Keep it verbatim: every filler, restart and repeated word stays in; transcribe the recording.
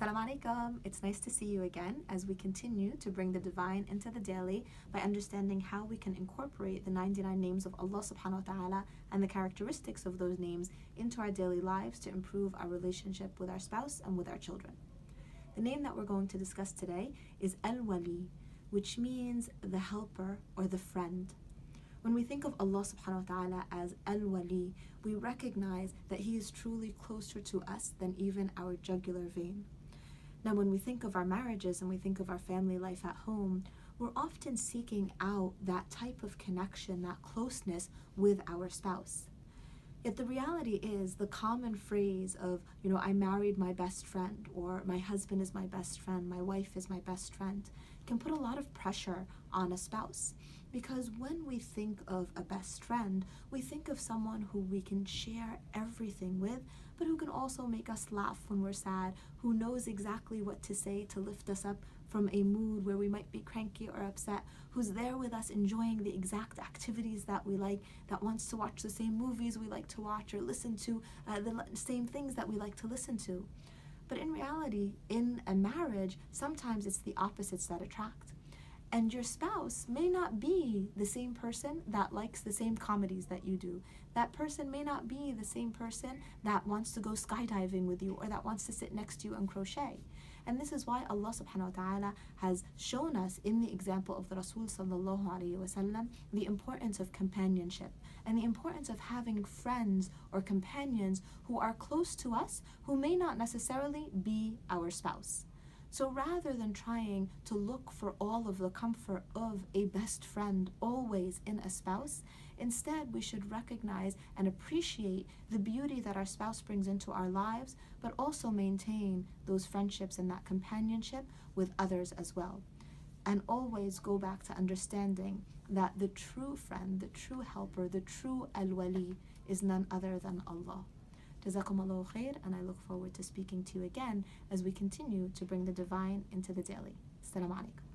Assalamu alaikum. It's nice to see you again as we continue to bring the divine into the daily by understanding how we can incorporate the ninety-nine names of Allah subhanahu wa ta'ala and the characteristics of those names into our daily lives to improve our relationship with our spouse and with our children. The name that we're going to discuss today is Al-Wali, which means the helper or the friend. When we think of Allah subhanahu wa ta'ala as Al-Wali, we recognize that He is truly closer to us than even our jugular vein. Now, when we think of our marriages and we think of our family life at home, we're often seeking out that type of connection, that closeness with our spouse. Yet the reality is the common phrase of, you know, I married my best friend, or my husband is my best friend, my wife is my best friend, can put a lot of pressure on a spouse. Because when we think of a best friend, we think of someone who we can share everything with, but who can also make us laugh when we're sad, who knows exactly what to say to lift us up from a mood where we might be cranky or upset, who's there with us enjoying the exact activities that we like, that wants to watch the same movies we like to watch or listen to uh, the same things that we like to listen to. But in reality, in a marriage, sometimes it's the opposites that attract. And your spouse may not be the same person that likes the same comedies that you do. That person may not be the same person that wants to go skydiving with you or that wants to sit next to you and crochet. And this is why Allah subhanahu wa ta'ala has shown us in the example of the Rasul sallallahu alayhi wa sallam the importance of companionship and the importance of having friends or companions who are close to us who may not necessarily be our spouse. So rather than trying to look for all of the comfort of a best friend always in a spouse, instead we should recognize and appreciate the beauty that our spouse brings into our lives, but also maintain those friendships and that companionship with others as well. And always go back to understanding that the true friend, the true helper, the true Al-Wali is none other than Allah. Jazakumullahu khair, and I look forward to speaking to you again as we continue to bring the divine into the daily. Assalamu alaikum.